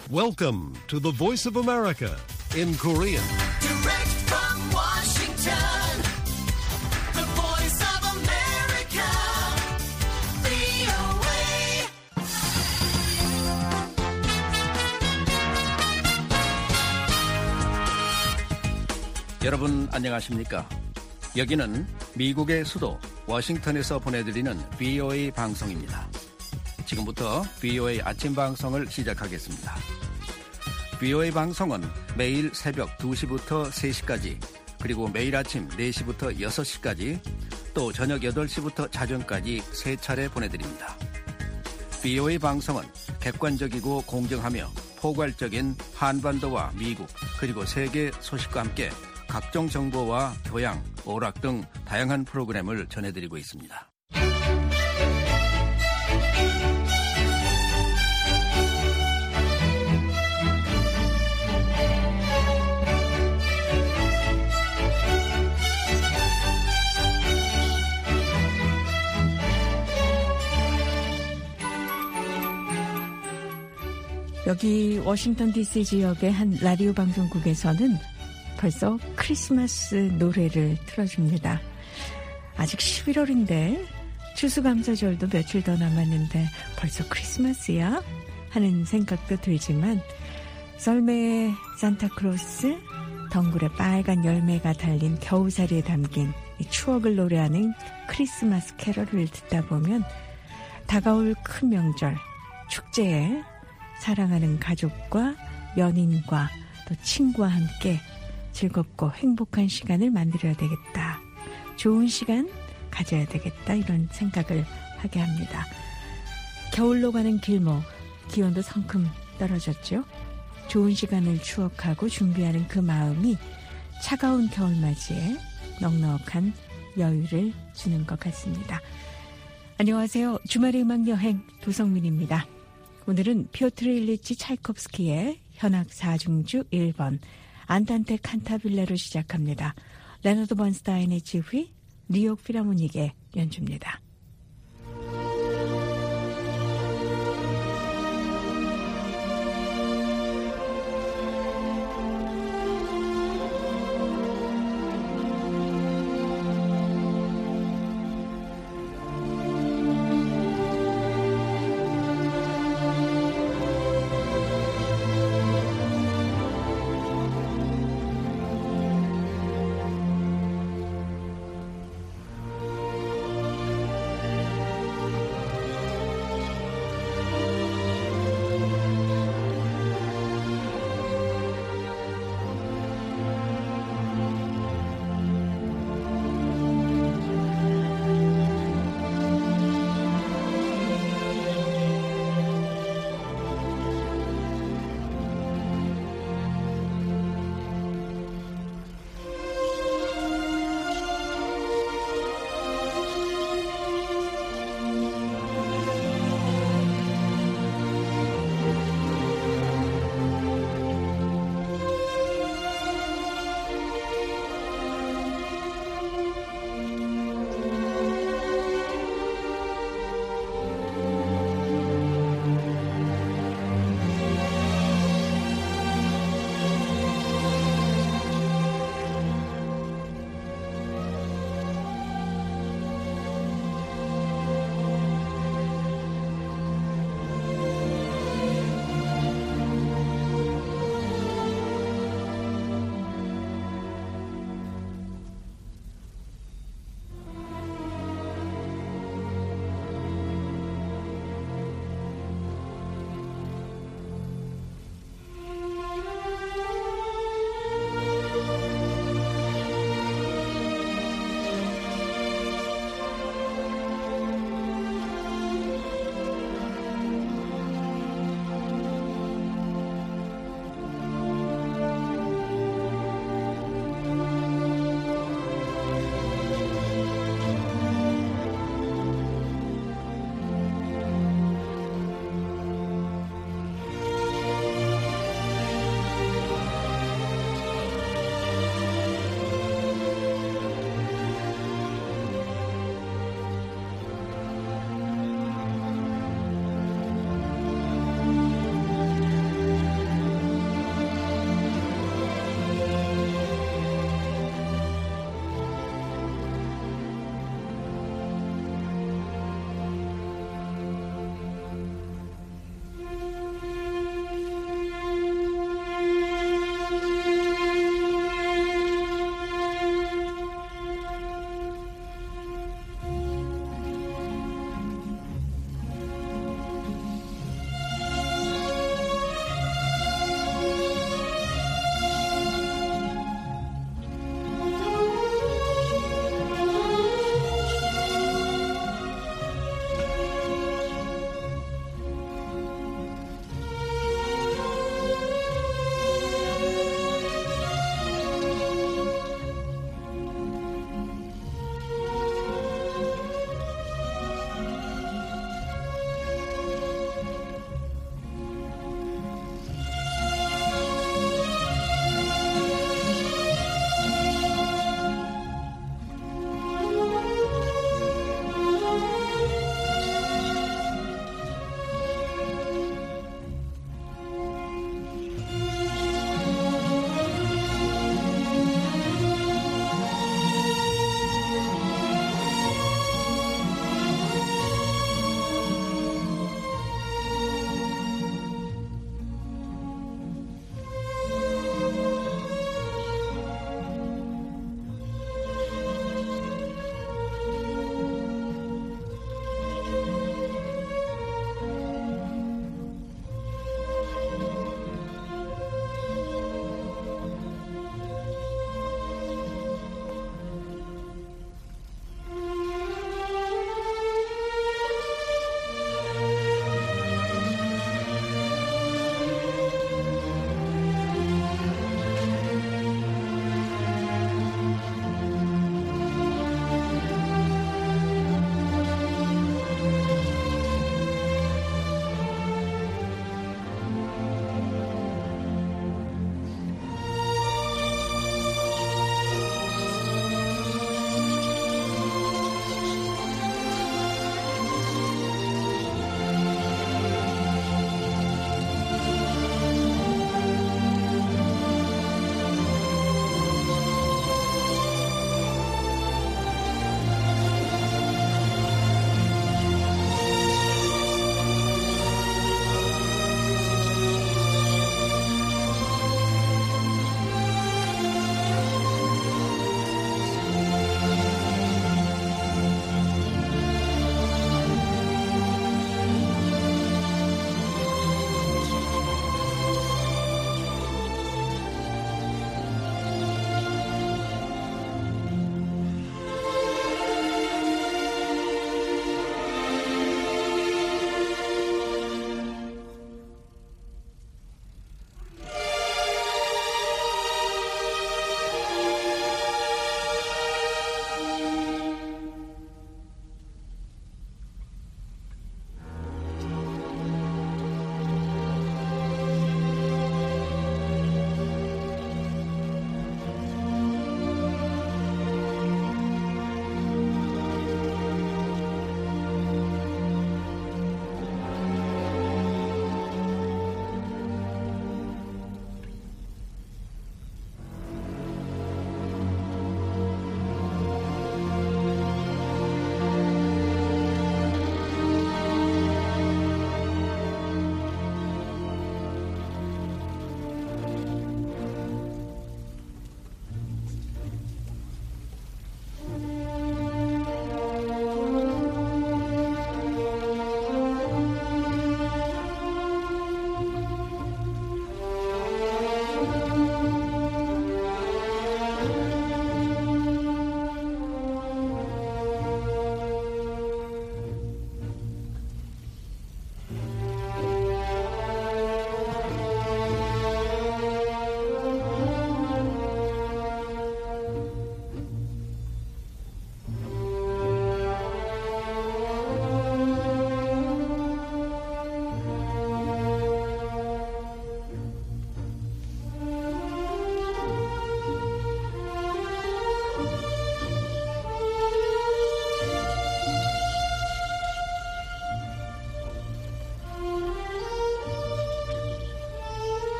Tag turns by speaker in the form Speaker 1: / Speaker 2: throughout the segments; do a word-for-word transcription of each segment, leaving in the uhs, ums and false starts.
Speaker 1: Welcome to the Voice of America in Korean.
Speaker 2: Direct from Washington, the Voice of America, 브이오에이.
Speaker 3: 여러분 안녕하십니까? 여기는 미국의 수도 워싱턴에서 보내드리는 브이오에이 방송입니다. 지금부터 브이오에이 아침 방송을 시작하겠습니다. 브이오에이 방송은 매일 새벽 두 시부터 세 시까지, 그리고 매일 아침 네 시부터 여섯 시까지, 또 저녁 여덟 시부터 자정까지 세 차례 보내드립니다. 브이오에이 방송은 객관적이고 공정하며 포괄적인 한반도와 미국 그리고 세계 소식과 함께 각종 정보와 교양, 오락 등 다양한 프로그램을 전해드리고 있습니다.
Speaker 4: 여기 워싱턴 디씨 지역의 한 라디오 방송국에서는 벌써 크리스마스 노래를 틀어줍니다. 아직 십일월인데 추수감사절도 며칠 더 남았는데 벌써 크리스마스야? 하는 생각도 들지만 썰매에 산타크로스, 덩굴에 빨간 열매가 달린 겨우살이에 담긴 이 추억을 노래하는 크리스마스 캐럴을 듣다 보면 다가올 큰 명절, 축제에 사랑하는 가족과 연인과 또 친구와 함께 즐겁고 행복한 시간을 만들어야 되겠다. 좋은 시간 가져야 되겠다. 이런 생각을 하게 합니다. 겨울로 가는 길목, 기온도 성큼 떨어졌죠. 좋은 시간을 추억하고 준비하는 그 마음이 차가운 겨울맞이에 넉넉한 여유를 주는 것 같습니다. 안녕하세요. 주말의 음악여행 도성민입니다. 오늘은 피오트르 일리치 차이콥스키의 현악 사중주 일 번 안탄테 칸타빌레로 시작합니다. 레너드 번스타인의 지휘, 뉴욕 필하모닉의 연주입니다.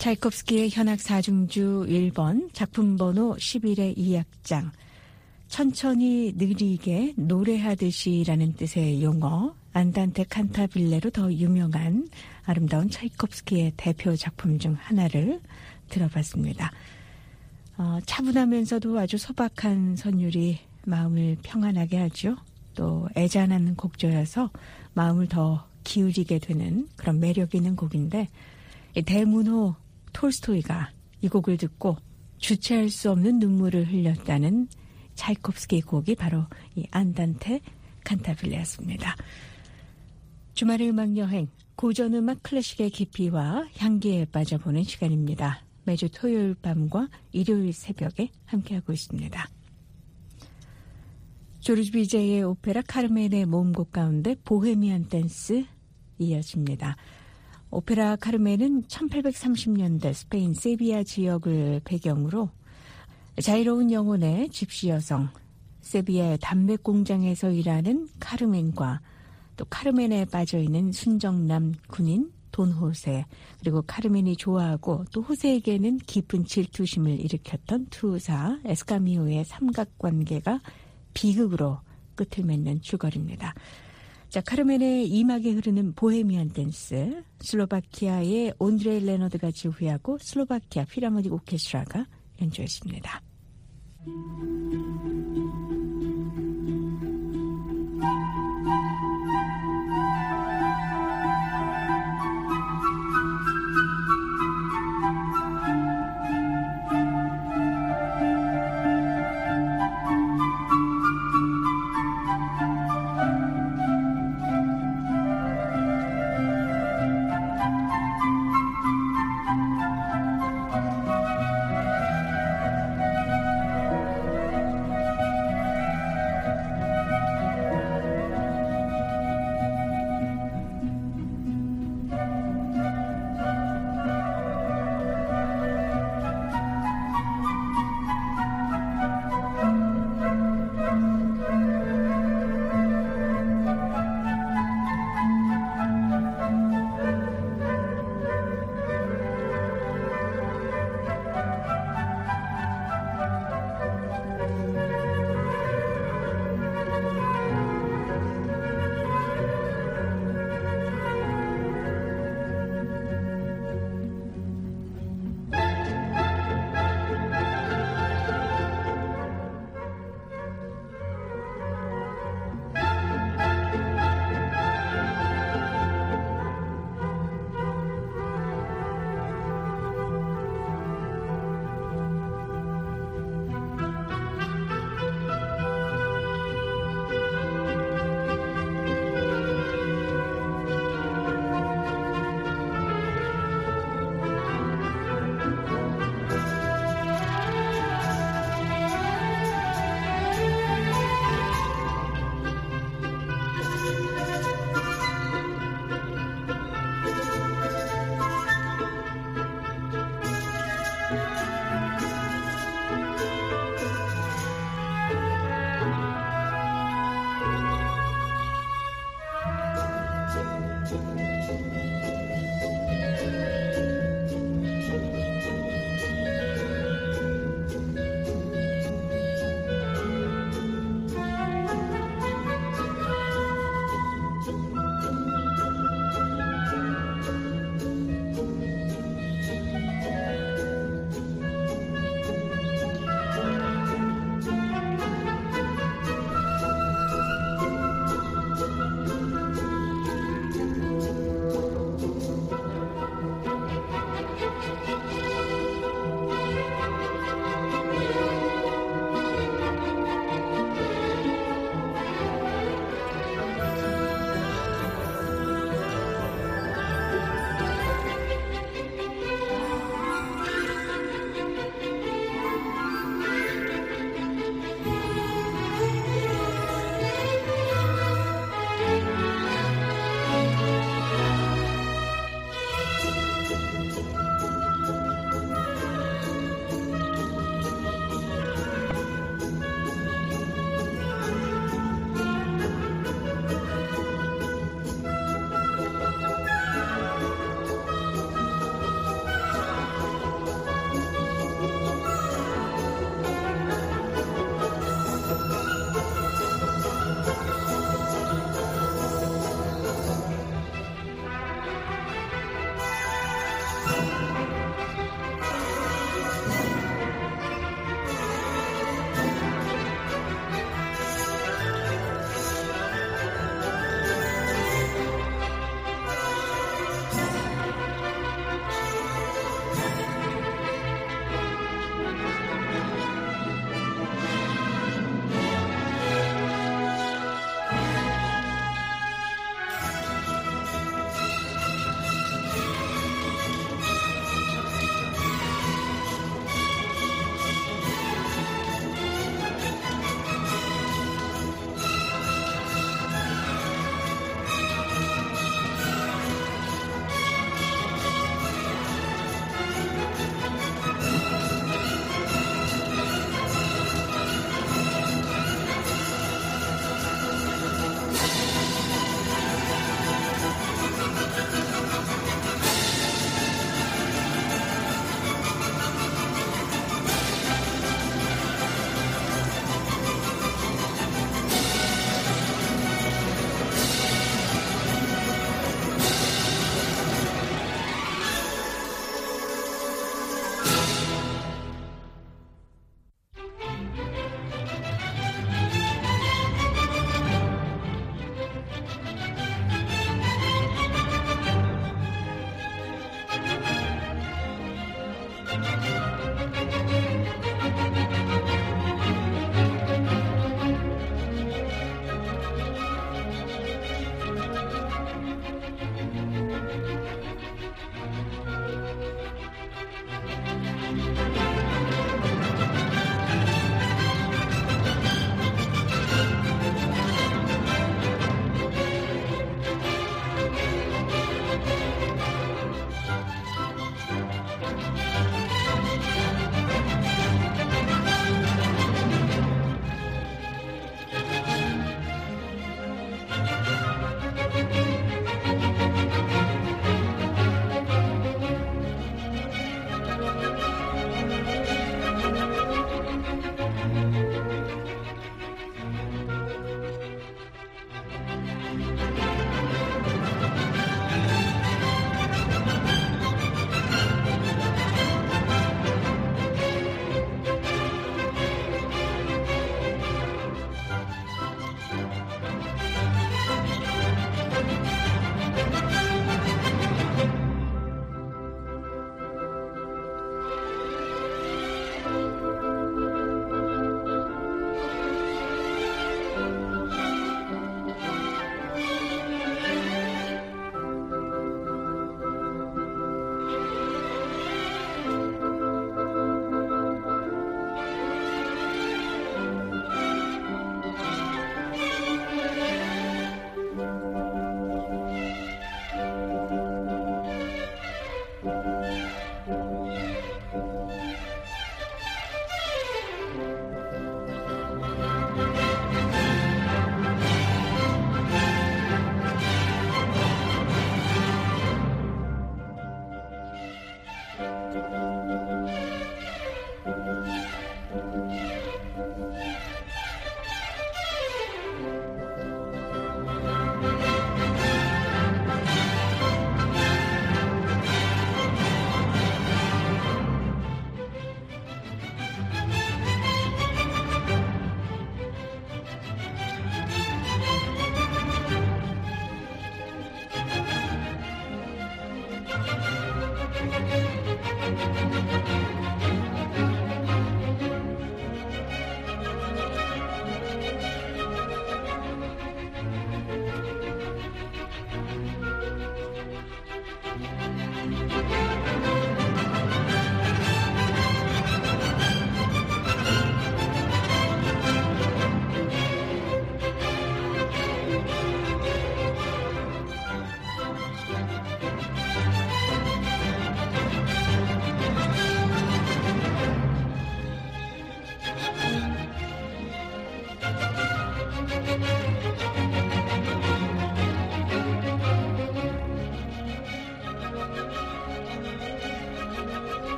Speaker 4: 차이콥스키의 현악 사중주 일 번 작품 번호 십일의 이 악장 천천히 느리게 노래하듯이라는 뜻의 용어 안단테 칸타빌레로 더 유명한 아름다운 차이콥스키의 대표 작품 중 하나를 들어봤습니다. 어, 차분하면서도 아주 소박한 선율이 마음을 평안하게 하죠. 또 애잔한 곡조여서 마음을 더 기울이게 되는 그런 매력 있는 곡인데 대문호 톨스토이가 이 곡을 듣고 주체할 수 없는 눈물을 흘렸다는 차이콥스키 곡이 바로 이 안단테 칸타빌레였습니다. 주말의 음악여행, 고전음악 클래식의 깊이와 향기에 빠져보는 시간입니다. 매주 토요일 밤과 일요일 새벽에 함께하고 있습니다. 조르지 비제의 오페라 카르멘의 모음곡 가운데 보헤미안 댄스 이어집니다. 오페라 카르멘은 천팔백삼십 년대 스페인 세비야 지역을 배경으로 자유로운 영혼의 집시 여성, 세비야의 담배 공장에서 일하는 카르멘과 또 카르멘에 빠져있는 순정남 군인 돈호세, 그리고 카르멘이 좋아하고 또 호세에게는 깊은 질투심을 일으켰던 투사 에스카미오의 삼각관계가 비극으로 끝을 맺는 줄거리입니다. 자, 카르멘의 이막에 흐르는 보헤미안 댄스, 슬로바키아의 온드레이 레너드가 지휘하고 슬로바키아 필하모닉 오케스트라가 연주했습니다.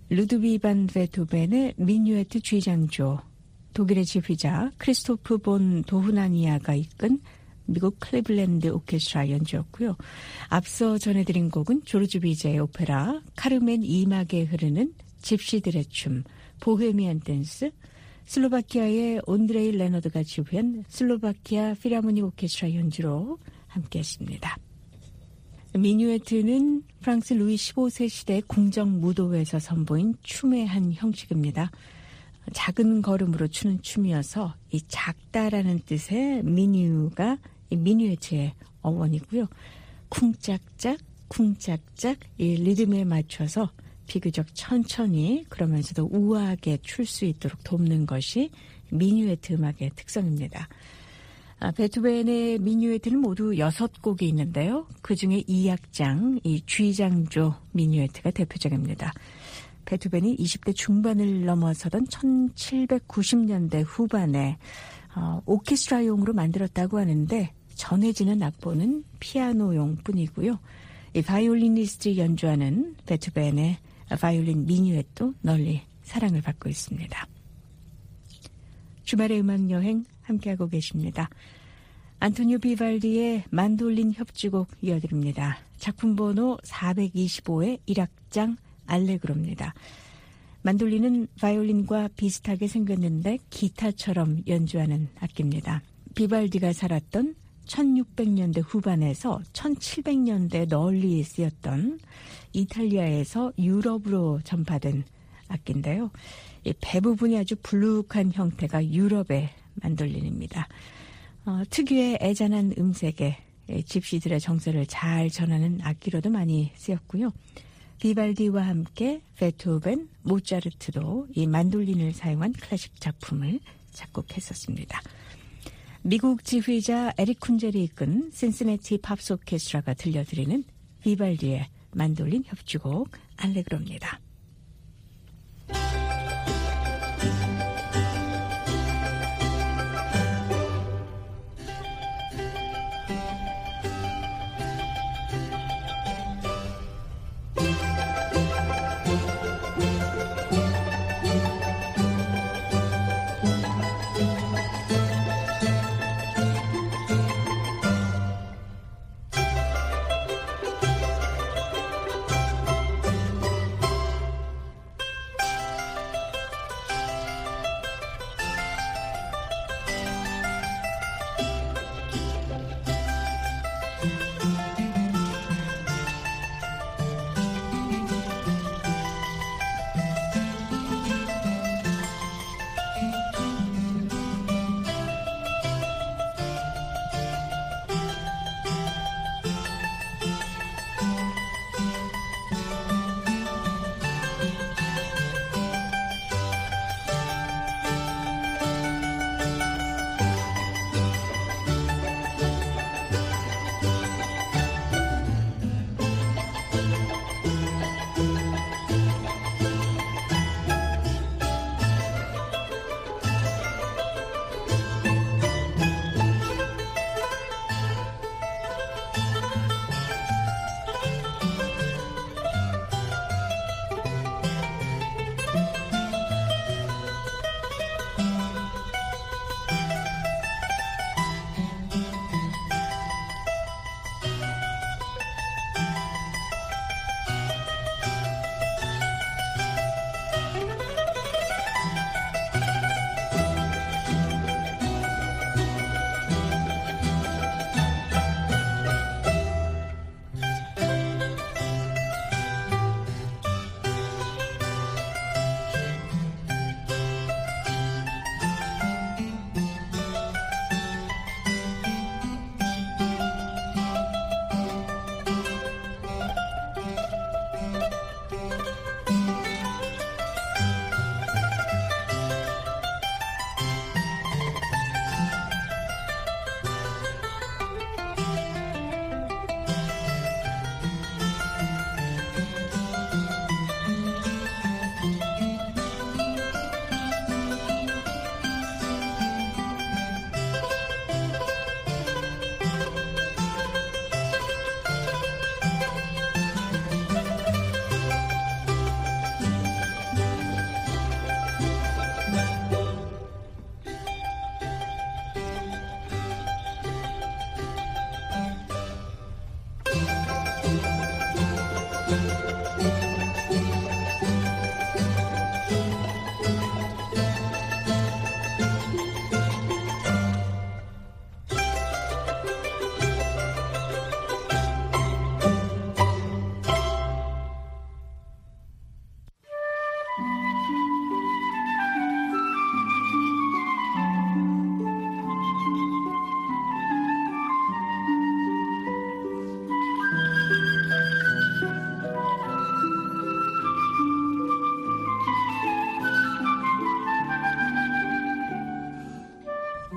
Speaker 4: 루드비 반 베토벤의 미뉴에트 G장조, 독일의 지휘자 크리스토프 본 도후나니아가 이끈 미국 클리블랜드 오케스트라 연주였고요. 앞서 전해드린 곡은 조르주 비제의 오페라 카르멘 이막에 흐르는 집시들의 춤, 보헤미안 댄스, 슬로바키아의 온드레이 레너드가 지휘한 슬로바키아 필하모닉 오케스트라 연주로 함께했습니다. 미뉴에트는 프랑스 루이 십오 세 시대 궁정 무도회에서 선보인 춤의 한 형식입니다. 작은 걸음으로 추는 춤이어서 이 작다라는 뜻의 미뉴가 이 미뉴에트의 어원이고요. 쿵짝짝 쿵짝짝 이 리듬에 맞춰서 비교적 천천히 그러면서도 우아하게 출 수 있도록 돕는 것이 미뉴에트 음악의 특성입니다. 아, 베토벤의 미뉴에트는 모두 여섯 곡이 있는데요. 그중에 이 악장, 이 G장조 미뉴에트가 대표적입니다. 베토벤이 이십 대 중반을 넘어서던 천칠백구십 년대 후반에 어, 오케스트라용으로 만들었다고 하는데 전해지는 악보는 피아노용 뿐이고요. 이 바이올리니스트를 연주하는 베토벤의 바이올린 미뉴에트도 널리 사랑을 받고 있습니다. 주말의 음악여행 함께하고 계십니다. 안토니오 비발디의 만돌린 협주곡 이어드립니다. 작품 번호 사백이십오의 일 악장 알레그로입니다. 만돌린은 바이올린과 비슷하게 생겼는데 기타처럼 연주하는 악기입니다. 비발디가 살았던 천육백 년대 후반에서 천칠백 년대 널리 쓰였던 이탈리아에서 유럽으로 전파된 악기인데요. 이 배 부분이 아주 불룩한 형태가 유럽의 만돌린입니다. 어, 특유의 애잔한 음색에 집시들의 정서를 잘 전하는 악기로도 많이 쓰였고요. 비발디와 함께 베토벤, 모차르트도 이 만돌린을 사용한 클래식 작품을 작곡했었습니다. 미국 지휘자 에릭 쿤젤이 이끈 신시내티 팝스 오케스트라가 들려드리는 비발디의 만돌린 협주곡 알레그로입니다.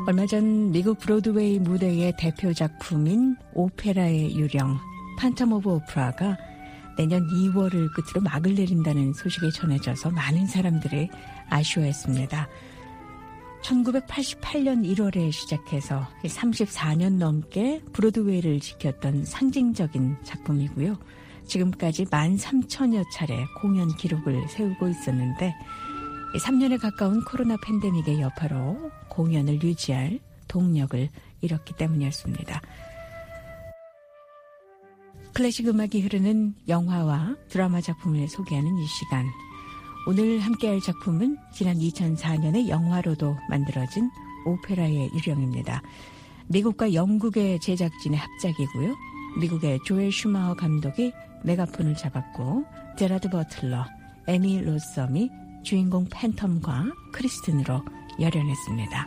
Speaker 4: 얼마 전 미국 브로드웨이 무대의 대표 작품인 오페라의 유령 판텀 오브 오페라가 내년 이월을 끝으로 막을 내린다는 소식이 전해져서 많은 사람들이 아쉬워했습니다. 천구백팔십팔 년 일월에 시작해서 삼십사 년 넘게 브로드웨이를 지켰던 상징적인 작품이고요. 지금까지 만 삼천여 차례 공연 기록을 세우고 있었는데 삼 년에 가까운 코로나 팬데믹의 여파로 공연을 유지할 동력을 잃었기 때문이었습니다. 클래식 음악이 흐르는 영화와 드라마 작품을 소개하는 이 시간. 오늘 함께할 작품은 지난 이천사 년에 영화로도 만들어진 오페라의 유령입니다. 미국과 영국의 제작진의 합작이고요. 미국의 조엘 슈마허 감독이 메가폰을 잡았고 제라드 버틀러, 에미 로썸이 주인공 팬텀과 크리스틴으로 열연했습니다.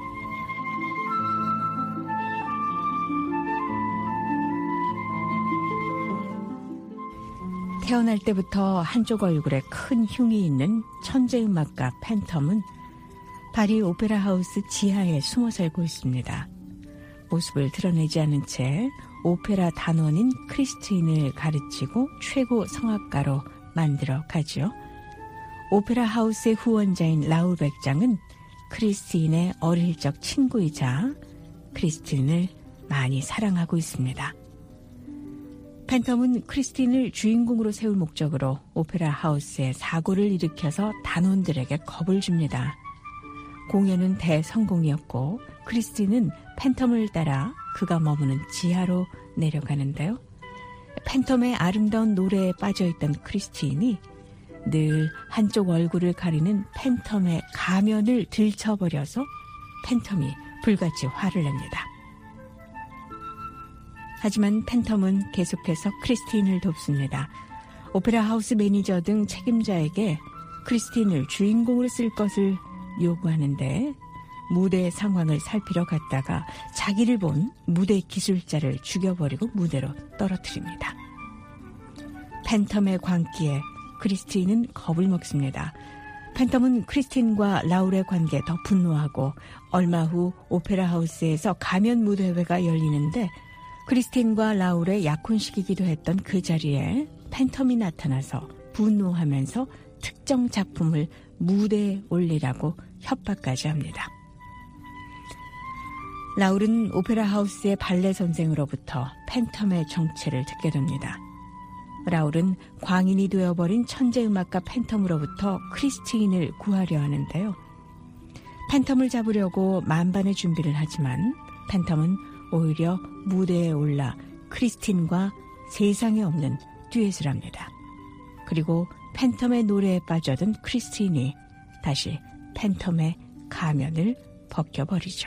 Speaker 4: 태어날 때부터 한쪽 얼굴에 큰 흉이 있는 천재음악가 팬텀은 파리 오페라 하우스 지하에 숨어 살고 있습니다. 모습을 드러내지 않은 채 오페라 단원인 크리스틴을 가르치고 최고 성악가로 만들어 가죠. 오페라 하우스의 후원자인 라울 백장은 크리스틴의 어릴 적 친구이자 크리스틴을 많이 사랑하고 있습니다. 팬텀은 크리스틴을 주인공으로 세울 목적으로 오페라 하우스에 사고를 일으켜서 단원들에게 겁을 줍니다. 공연은 대성공이었고 크리스틴은 팬텀을 따라 그가 머무는 지하로 내려가는데요. 팬텀의 아름다운 노래에 빠져있던 크리스틴이 늘 한쪽 얼굴을 가리는 팬텀의 가면을 들쳐버려서 팬텀이 불같이 화를 냅니다. 하지만 팬텀은 계속해서 크리스틴을 돕습니다. 오페라 하우스 매니저 등 책임자에게 크리스틴을 주인공으로 쓸 것을 요구하는데 무대 상황을 살피러 갔다가 자기를 본 무대 기술자를 죽여버리고 무대로 떨어뜨립니다. 팬텀의 광기에 크리스틴은 겁을 먹습니다. 팬텀은 크리스틴과 라울의 관계에 더 분노하고 얼마 후 오페라 하우스에서 가면 무대회가 열리는데 크리스틴과 라울의 약혼식이기도 했던 그 자리에 팬텀이 나타나서 분노하면서 특정 작품을 무대에 올리라고 협박까지 합니다. 라울은 오페라 하우스의 발레 선생으로부터 팬텀의 정체를 듣게 됩니다. 라울은 광인이 되어버린 천재음악가 팬텀으로부터 크리스틴을 구하려 하는데요. 팬텀을 잡으려고 만반의 준비를 하지만 팬텀은 오히려 무대에 올라 크리스틴과 세상에 없는 듀엣을 합니다. 그리고 팬텀의 노래에 빠져든 크리스틴이 다시 팬텀의 가면을 벗겨버리죠.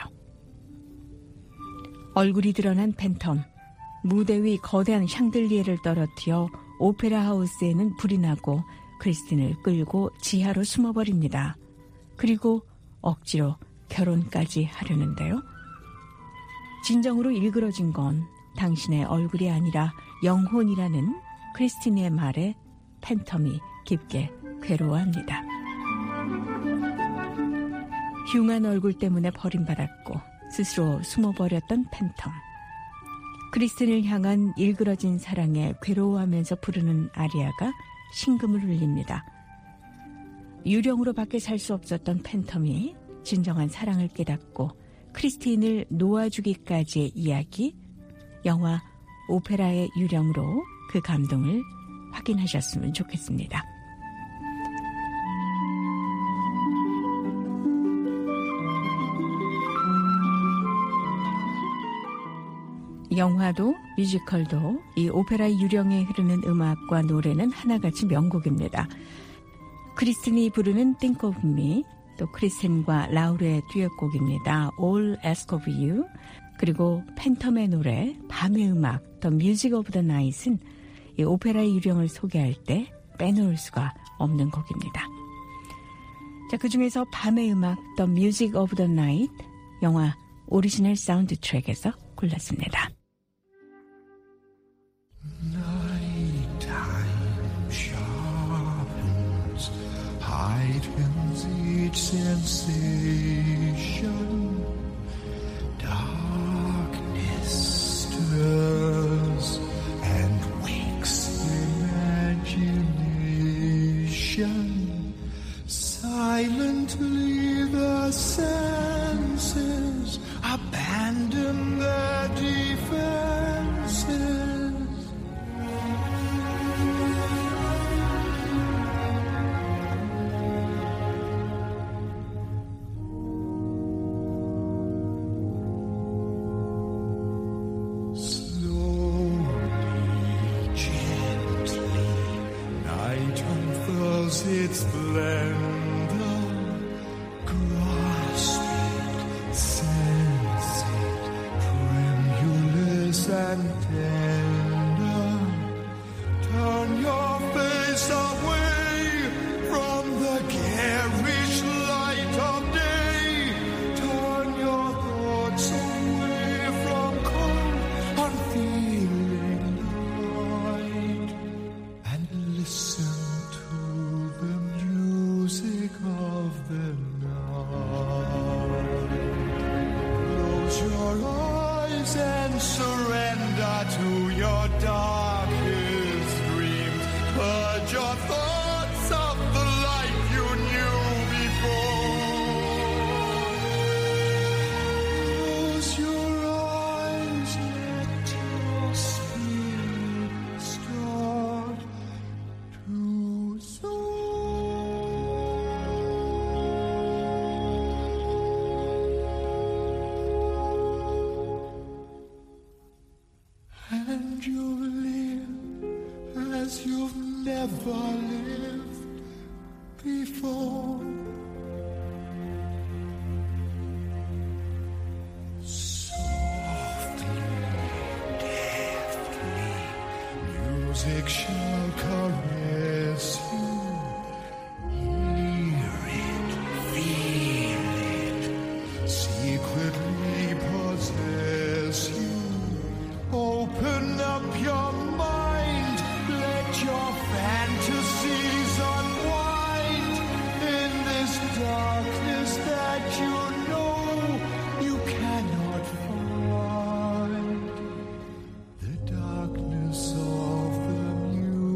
Speaker 4: 얼굴이 드러난 팬텀, 무대 위 거대한 샹들리에를 떨어뜨려 오페라 하우스에는 불이 나고 크리스틴을 끌고 지하로 숨어버립니다. 그리고 억지로 결혼까지 하려는데요. 진정으로 일그러진 건 당신의 얼굴이 아니라 영혼이라는 크리스틴의 말에 팬텀이 깊게 괴로워합니다. 흉한 얼굴 때문에 버림받았고 스스로 숨어버렸던 팬텀. 크리스틴을 향한 일그러진 사랑에 괴로워하면서 부르는 아리아가 신금을 울립니다. 유령으로 밖에 살 수 없었던 팬텀이 진정한 사랑을 깨닫고 크리스틴을 놓아주기까지의 이야기, 영화 오페라의 유령으로 그 감동을 확인하셨으면 좋겠습니다. 영화도 뮤지컬도 이 오페라의 유령에 흐르는 음악과 노래는 하나같이 명곡입니다. 크리스틴이 부르는 Think of Me, 또 크리스틴과 라울의 듀엣곡입니다. All Ask of You, 그리고 팬텀의 노래 밤의 음악 The Music of the Night은 이 오페라의 유령을 소개할 때 빼놓을 수가 없는 곡입니다. 자, 그중에서 밤의 음악 The Music of the Night, 영화 오리지널 사운드 트랙에서 골랐습니다.
Speaker 5: Nighttime sharpens, heightens each sensation, ocean. Silently the senses abandon their defenses. Its splendor, grasp it, sense it, tremulous and tender. Turn your face away from the garish light of day. Turn your thoughts away from cold, unfeeling night, and listen the music of the night. Close your eyes and surrender to your darkest dreams. Purge your thoughts of the life you knew before. Close your eyes, let your spirit start to soar. And you'll live as you've never lived before. Softly, deftly, music shall caress you. Hear it, feel it, secretly possess you. Open up your mind, let your fantasies unwind in this darkness that you know you cannot find. The darkness of the music.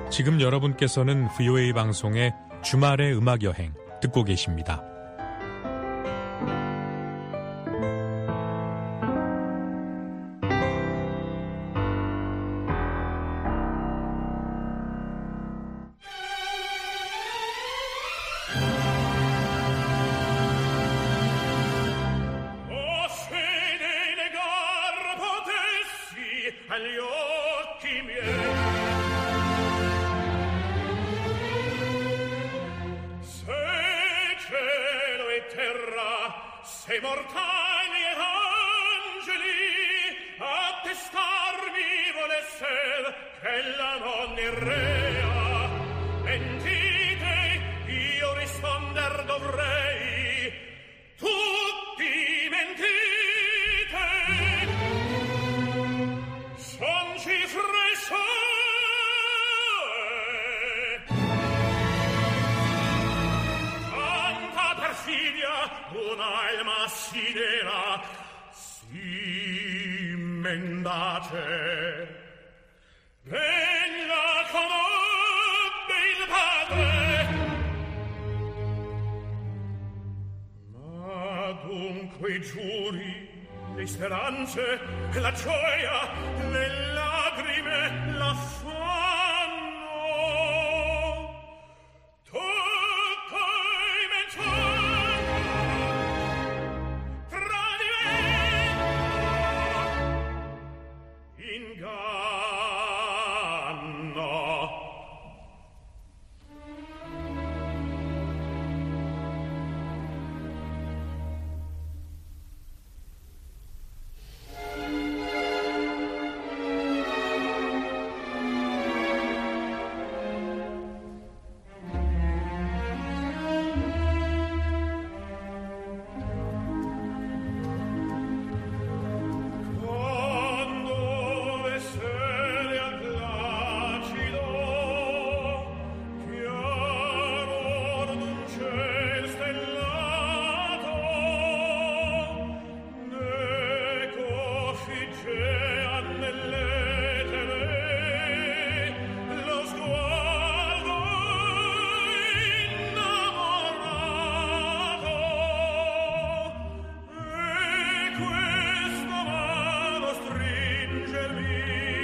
Speaker 6: 지금 여러분께서는 브이오에이 방송의 주말의 음악 여행 듣고 계십니다.
Speaker 7: Se mortali e angeli attestarmi volesser che la non irrea, mentite, io risponder dovrei, tutti mentite. Son cifre sole, tanta perfidia, un'alma sidera, si mendace. Venga conobbe il padre, ma dunque i giuri, le speranze, la gioia, le lagrime, l'affanno, tutto inventando, tradimento, inganno. Quando le sere al placido chiaro d'un ciel stellato n'eco figgea nell'etere lo sguardo innamorato, e questa mano stringermi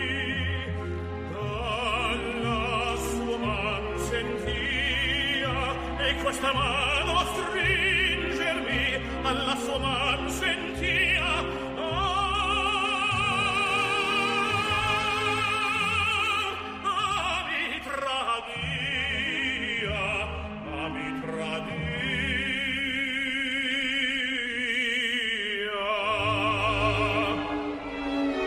Speaker 7: dalla sua man sentia, e questa mano stringermi alla sua man sentia. Ah, mi tradia, ah, mi tradia.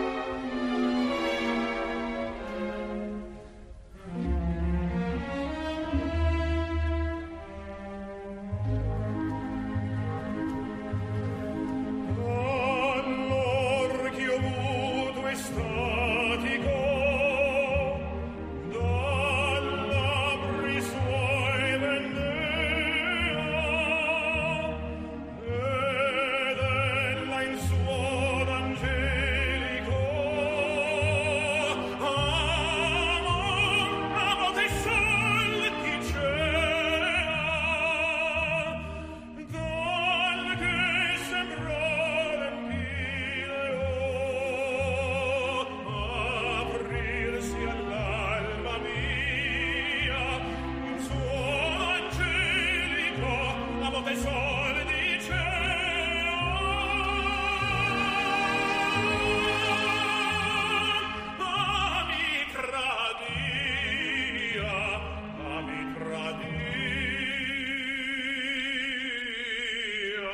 Speaker 7: Allor che ho avuto estatico dall'abbri suoi vendea, ed ella in suono angelico amor, amor dei sol dicea, dal che sembrò aprirsi all'alma mia un suono angelico, amor dei sol dicea. Ah, mi tradia, ah, mi tradia.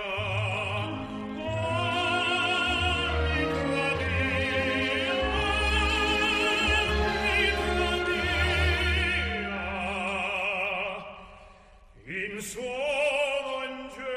Speaker 7: In suono angelico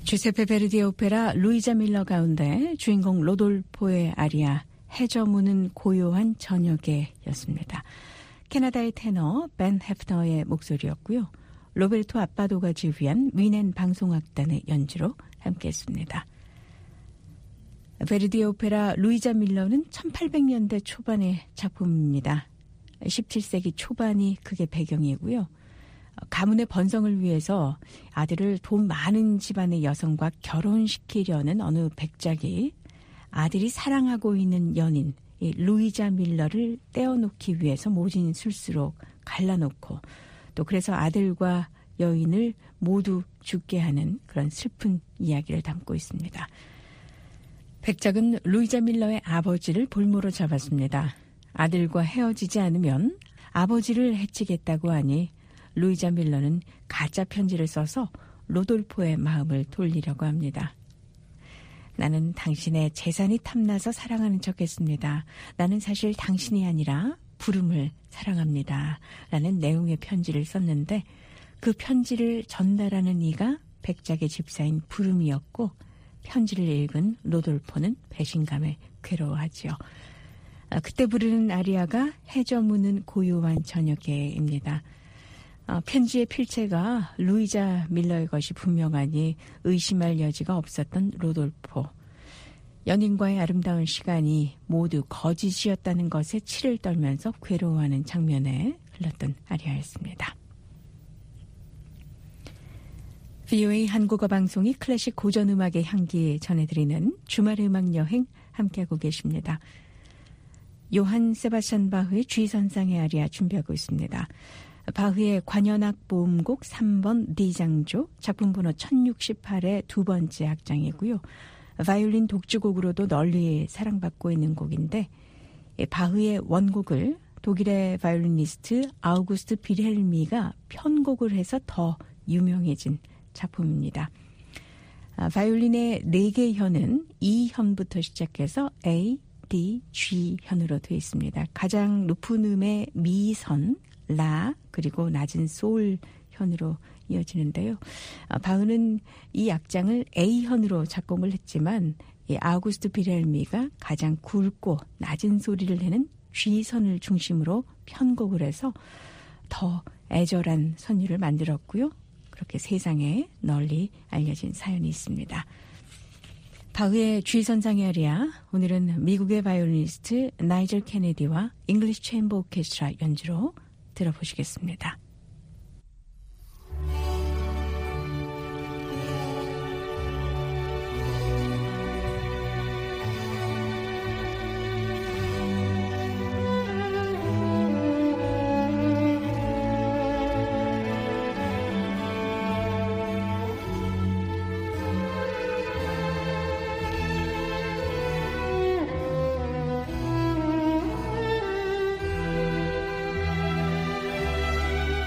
Speaker 4: 주세페 베르디 오페라 루이자 밀러 가운데 주인공 로돌포의 아리아 해저무는 고요한 저녁에였습니다. 캐나다의 테너 벤 헤프너의 목소리였고요. 로베르토 아빠도가 지휘한 위넨 방송악단의 연주로 함께했습니다. 베르디 오페라 루이자 밀러는 천팔백 년대 초반의 작품입니다. 십칠 세기 초반이 그게 배경이고요. 가문의 번성을 위해서 아들을 돈 많은 집안의 여성과 결혼시키려는 어느 백작이 아들이 사랑하고 있는 연인 이 루이자 밀러를 떼어놓기 위해서 모진 술수록 갈라놓고 또 그래서 아들과 여인을 모두 죽게 하는 그런 슬픈 이야기를 담고 있습니다. 백작은 루이자 밀러의 아버지를 볼모로 잡았습니다. 아들과 헤어지지 않으면 아버지를 해치겠다고 하니 루이자 밀러는 가짜 편지를 써서 로돌포의 마음을 돌리려고 합니다. 나는 당신의 재산이 탐나서 사랑하는 척했습니다. 나는 사실 당신이 아니라 부름을 사랑합니다. 라는 내용의 편지를 썼는데 그 편지를 전달하는 이가 백작의 집사인 부름이었고 편지를 읽은 로돌포는 배신감에 괴로워하지요. 아, 그때 부르는 아리아가 해저무는 고요한 저녁에입니다. 어, 편지의 필체가 루이자 밀러의 것이 분명하니 의심할 여지가 없었던 로돌포. 연인과의 아름다운 시간이 모두 거짓이었다는 것에 치를 떨면서 괴로워하는 장면에 흘렀던 아리아였습니다. 브이오에이 한국어 방송이 클래식 고전음악의 향기 전해드리는 주말의 음악여행 함께하고 계십니다. 요한 세바스찬 바흐의 G선상의 아리아 준비하고 있습니다. 바흐의 관현악 보음곡 삼 번 D장조 작품 번호 천육십팔의 두 번째 악장이고요. 바이올린 독주곡으로도 널리 사랑받고 있는 곡인데 바흐의 원곡을 독일의 바이올리니스트 아우구스트 빌헬미가 편곡을 해서 더 유명해진 작품입니다. 바이올린의 네 개 현은 이 현부터 시작해서 A, D, G 현으로 되어 있습니다. 가장 높은 음의 미선, 라 그리고 낮은 솔 현으로 이어지는데요. 바흐는 이 악장을 A 현으로 작곡을 했지만 이 아우구스트 빌헬미가 가장 굵고 낮은 소리를 내는 G 선을 중심으로 편곡을 해서 더 애절한 선율을 만들었고요. 그렇게 세상에 널리 알려진 사연이 있습니다. 바흐의 G선상의 아리아, 오늘은 미국의 바이올리니스트 나이젤 케네디와 잉글리시 체인버 오케스트라 연주로 들어보시겠습니다.
Speaker 2: Thank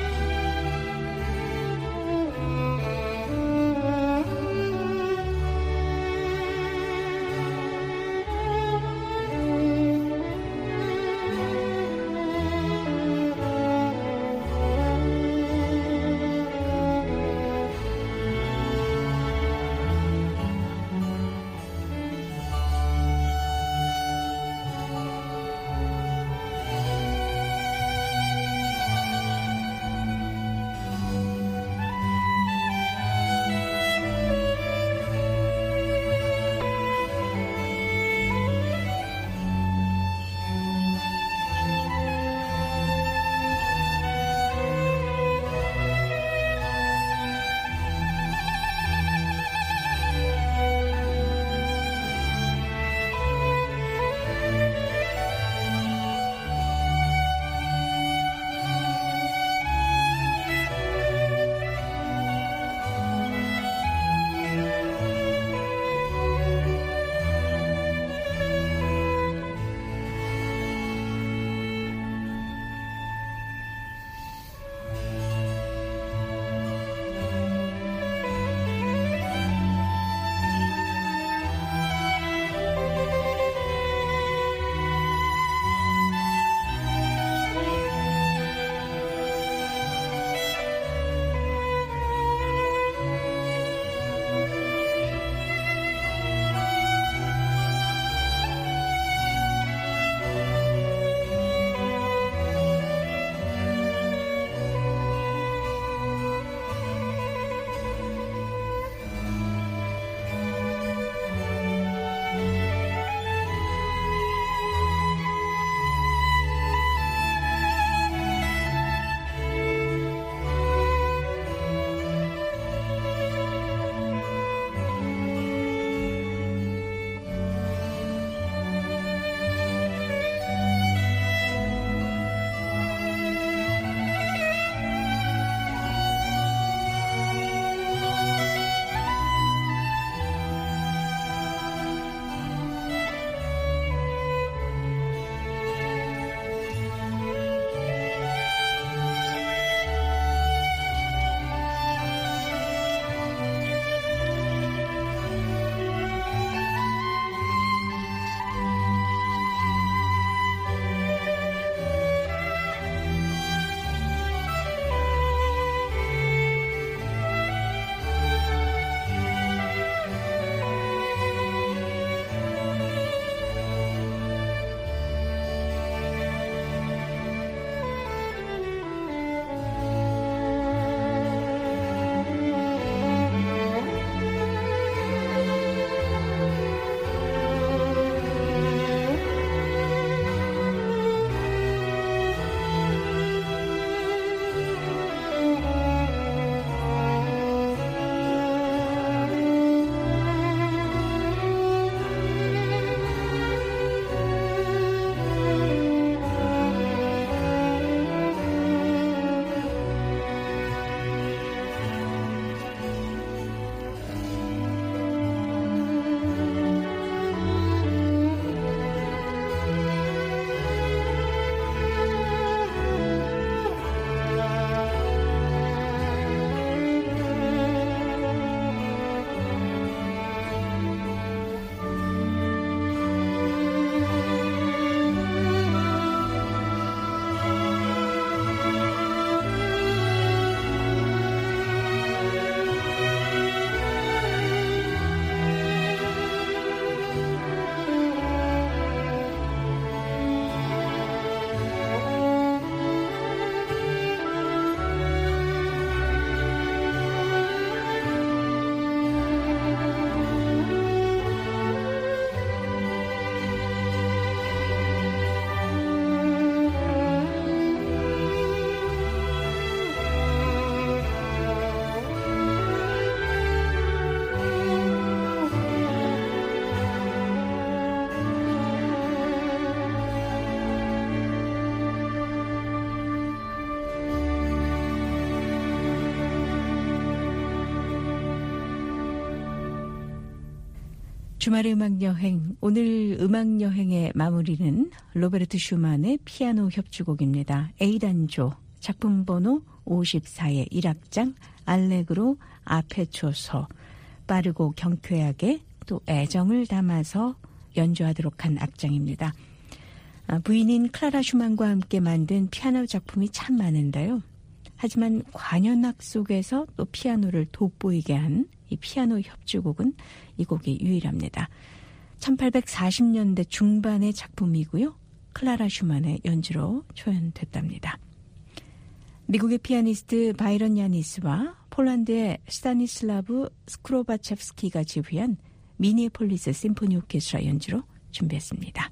Speaker 4: 주말의 음악여행, 오늘 음악여행의 마무리는 로베르트 슈만의 피아노 협주곡입니다. A단조, 작품 번호 오십사의 일 악장, 알레그로 아페초소, 빠르고 경쾌하게 또 애정을 담아서 연주하도록 한 악장입니다. 부인인 클라라 슈만과 함께 만든 피아노 작품이 참 많은데요. 하지만 관현악 속에서 또 피아노를 돋보이게 한 이 피아노 협주곡은 이 곡이 유일합니다. 천팔백사십 년대 중반의 작품이고요. 클라라 슈만의 연주로 초연됐답니다. 미국의 피아니스트 바이런 야니스와 폴란드의 스타니슬라브 스크로바체프스키가 지휘한 미니애폴리스 심포니 오케스트라 연주로 준비했습니다.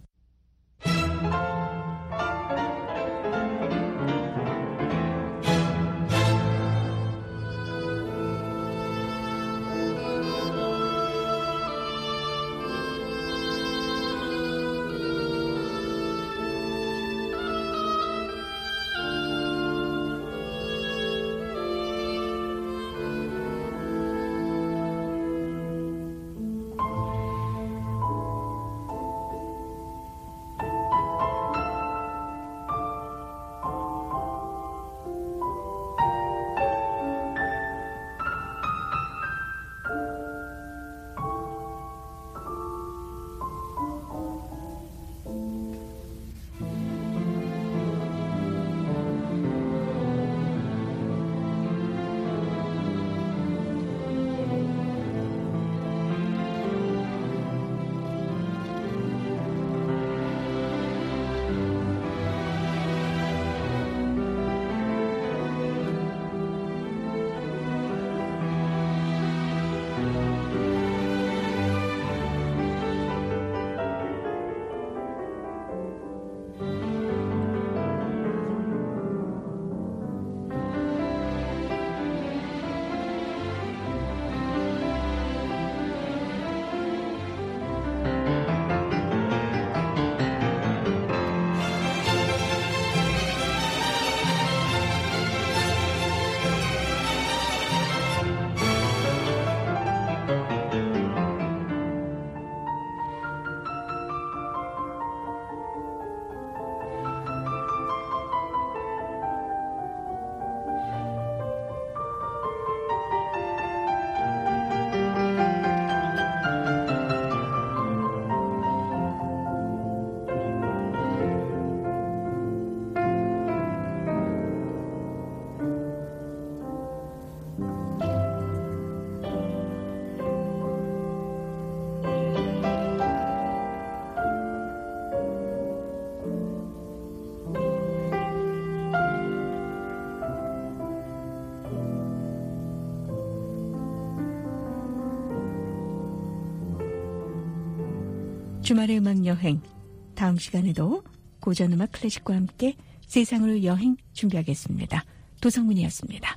Speaker 4: 주말의 음악여행, 다음 시간에도 고전음악 클래식과 함께 세상을 여행 준비하겠습니다. 도성문이었습니다.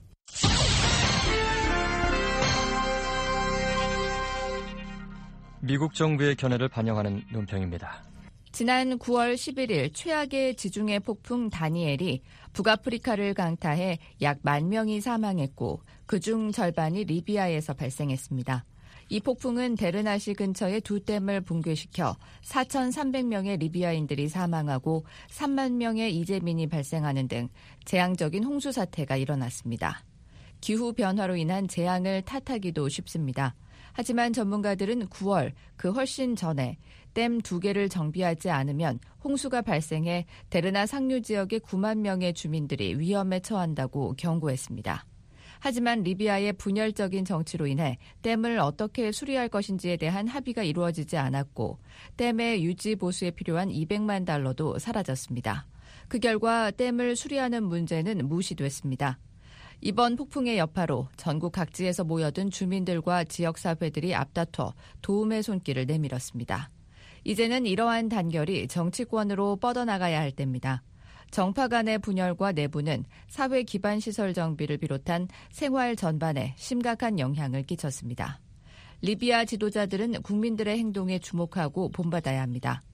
Speaker 8: 미국 정부의 견해를 반영하는 논평입니다.
Speaker 9: 지난 구월 십일일 최악의 지중해 폭풍 다니엘이 북아프리카를 강타해 약 만 명이 사망했고 그중 절반이 리비아에서 발생했습니다. 이 폭풍은 데르나시 근처의 두 댐을 붕괴시켜 사천삼백 명의 리비아인들이 사망하고 삼만 명의 이재민이 발생하는 등 재앙적인 홍수 사태가 일어났습니다. 기후 변화로 인한 재앙을 탓하기도 쉽습니다. 하지만 전문가들은 구월 그 훨씬 전에 댐 두 개를 정비하지 않으면 홍수가 발생해 데르나 상류 지역의 구만 명의 주민들이 위험에 처한다고 경고했습니다. 하지만 리비아의 분열적인 정치로 인해 댐을 어떻게 수리할 것인지에 대한 합의가 이루어지지 않았고 댐의 유지 보수에 필요한 이백만 달러도 사라졌습니다. 그 결과 댐을 수리하는 문제는 무시됐습니다. 이번 폭풍의 여파로 전국 각지에서 모여든 주민들과 지역사회들이 앞다퉈 도움의 손길을 내밀었습니다. 이제는 이러한 단결이 정치권으로 뻗어나가야 할 때입니다. 정파 간의 분열과 내부는 사회 기반 시설 정비를 비롯한 생활 전반에 심각한 영향을 끼쳤습니다. 리비아 지도자들은 국민들의 행동에 주목하고 본받아야 합니다.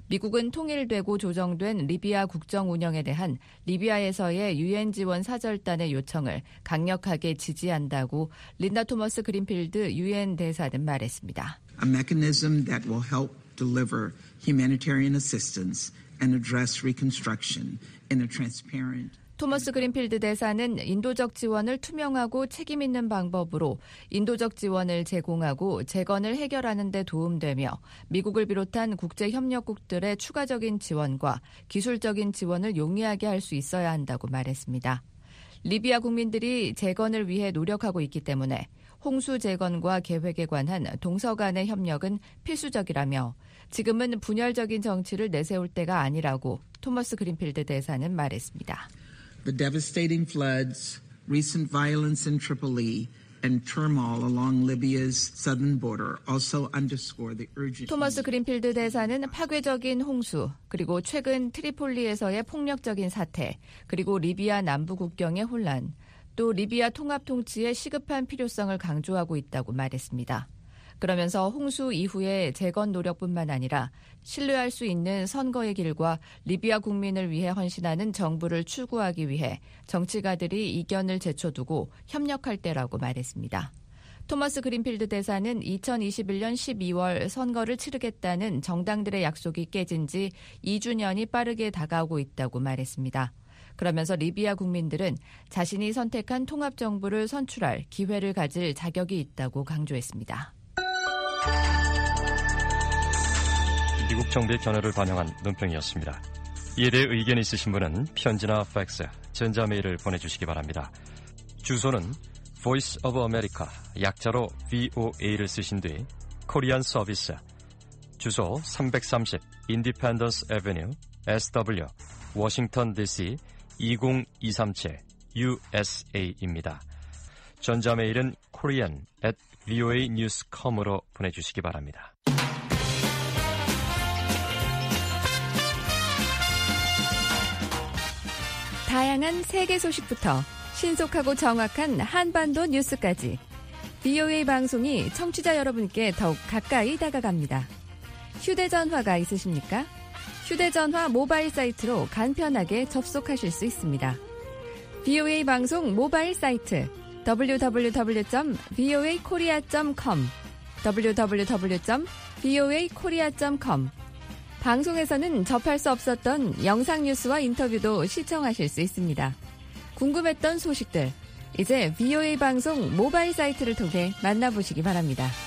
Speaker 9: 미국은 통일되고 조정된 리비아 국정 운영에 대한 리비아에서의 유엔 지원 사절단의 요청을 강력하게 지지한다고 린다 토머스 그린필드 유엔 대사는 말했습니다.
Speaker 10: A mechanism that will help deliver humanitarian assistance and address reconstruction in a transparent
Speaker 9: 토머스 그린필드 대사는 인도적 지원을 투명하고 책임 있는 방법으로 인도적 지원을 제공하고 재건을 해결하는 데 도움되며 미국을 비롯한 국제협력국들의 추가적인 지원과 기술적인 지원을 용이하게 할 수 있어야 한다고 말했습니다. 리비아 국민들이 재건을 위해 노력하고 있기 때문에 홍수 재건과 계획에 관한 동서 간의 협력은 필수적이라며 지금은 분열적인 정치를 내세울 때가 아니라고 토머스 그린필드 대사는 말했습니다.
Speaker 10: The devastating floods, recent violence in Tripoli, and turmoil along Libya's southern border also underscore the urgent.
Speaker 9: 토머스 그린필드 대사는 파괴적인 홍수, 그리고 최근 트리폴리에서의 폭력적인 사태, 그리고 리비아 남부 국경의 혼란, 또 리비아 통합 통치의 시급한 필요성을 강조하고 있다고 말했습니다. 그러면서 홍수 이후의 재건 노력뿐만 아니라 신뢰할 수 있는 선거의 길과 리비아 국민을 위해 헌신하는 정부를 추구하기 위해 정치가들이 이견을 제쳐두고 협력할 때라고 말했습니다. 토머스 그린필드 대사는 이천이십일년 십이월 선거를 치르겠다는 정당들의 약속이 깨진 지 이 주년이 빠르게 다가오고 있다고 말했습니다. 그러면서 리비아 국민들은 자신이 선택한 통합정부를 선출할 기회를 가질 자격이 있다고 강조했습니다.
Speaker 8: 미국 정부의 견해를 반영한 논평이었습니다. 이에 대해 의견이 있으신 분은 편지나 팩스, 전자메일을 보내주시기 바랍니다. 주소는 Voice of America, 약자로 브이오에이를 쓰신 뒤 코리안 서비스, 주소 삼백삼십 Independence Avenue, 에스더블유, 워싱턴 디씨 이공이삼칠 유에스에이입니다. 전자메일은 korean at 브이오에이 뉴스 닷컴으로 보내주시기 바랍니다.
Speaker 9: 다양한 세계 소식부터 신속하고 정확한 한반도 뉴스까지 브이오에이 방송이 청취자 여러분께 더욱 가까이 다가갑니다. 휴대전화가 있으십니까? 휴대전화 모바일 사이트로 간편하게 접속하실 수 있습니다. 브이오에이 방송 모바일 사이트 더블유 더블유 더블유 점 브이오에이 코리아 점 컴 더블유 더블유 더블유 점 브이오에이 코리아 점 컴 방송에서는 접할 수 없었던 영상 뉴스와 인터뷰도 시청하실 수 있습니다. 궁금했던 소식들, 이제 브이오에이 방송 모바일 사이트를 통해 만나보시기 바랍니다.